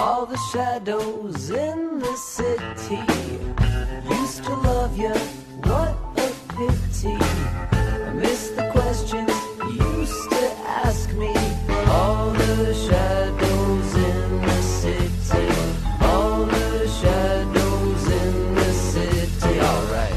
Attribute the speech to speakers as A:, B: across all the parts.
A: all the shadows in the city. Used to love you, what a pity. I miss the questions you used to ask me. All the shadows in the city. All the shadows in the city. Alright.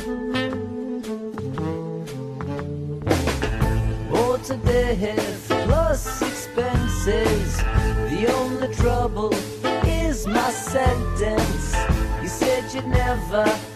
A: Bored to death plus expenses. The only trouble is my sentence. You said you'd never